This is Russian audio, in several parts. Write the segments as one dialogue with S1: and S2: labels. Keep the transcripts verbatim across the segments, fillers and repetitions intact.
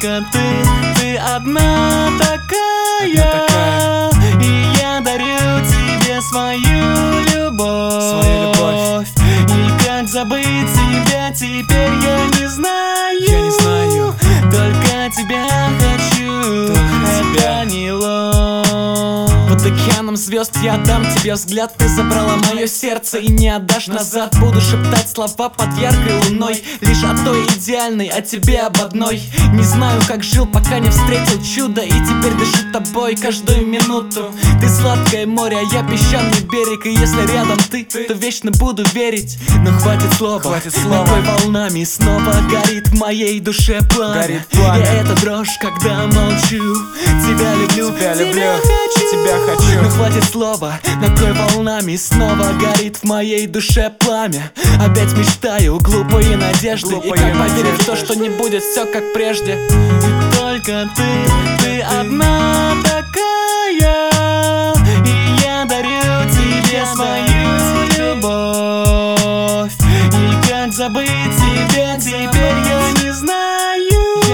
S1: только ты, ты одна такая,
S2: одна такая.
S1: И я дарю тебе свою любовь,
S2: свою любовь.
S1: И как забыть тебя теперь я не знаю,
S2: я не знаю.
S1: Только тебя хочу,
S2: только
S1: это не ложь.
S2: Под океаном звезд я отдам тебе взгляд. Ты забрала мое сердце и не отдашь назад. Буду шептать слова под яркой луной, лишь о той идеальной, о тебе об одной. Не знаю, как жил, пока не встретил чудо, и теперь дышу тобой каждую минуту. Ты сладкое море, а я песчаный берег, и если рядом ты, то вечно буду верить. Но хватит слова,
S1: хватит слова.
S2: Накрой волнами, снова горит в моей душе пламя.
S1: Горит пламя.
S2: И это дрожь, когда молчу. Тебя люблю,
S1: Тебя люблю,
S2: тебя хочу,
S1: тебя хочу.
S2: Но хватит слова, накрой волнами, снова горит в моей душе пламя. Опять мечтаю глупые надежды,
S1: Глупые
S2: и как поверить в то,
S1: надежды.
S2: что не будет все как прежде.
S1: И только ты, ты одна такая, и я дарю тебе свою любовь. И как забыть тебя теперь я не знаю,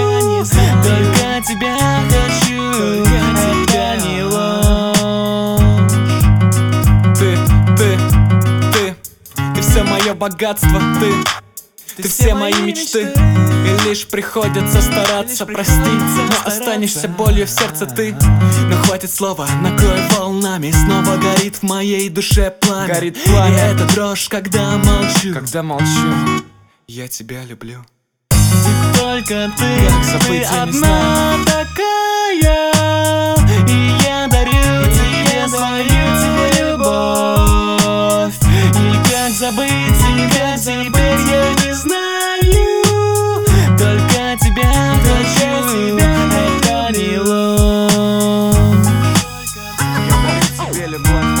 S1: только тебя хочу, это не ложь.
S2: Ты, ты, ты, ты все мое богатство, ты, ты все мои мечты. И лишь приходится стараться простить, но останешься болью в сердце ты. Но хватит слова, накрой волнами, снова горит в моей душе пламя.
S1: Горит пламя.
S2: И это дрожь, когда молчу.
S1: Когда молчу,
S2: Я тебя люблю.
S1: и только ты,
S2: Как забыть,
S1: ты
S2: я не
S1: одна такая, и я дарю тебе свою любовь. И как забыть тебя теперь я не знаю, только тебя хочу, это не ложь.
S2: Я дарю тебе любовь.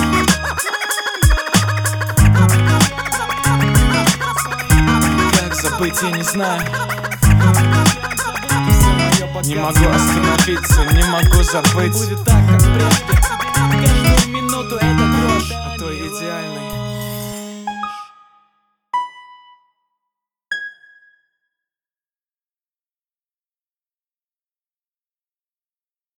S2: Как забыть, я не знаю. Не могу остановиться, не могу забыть.
S1: Будет так, как прежде. Каждую минуту это дрожь,
S2: А то идеальный.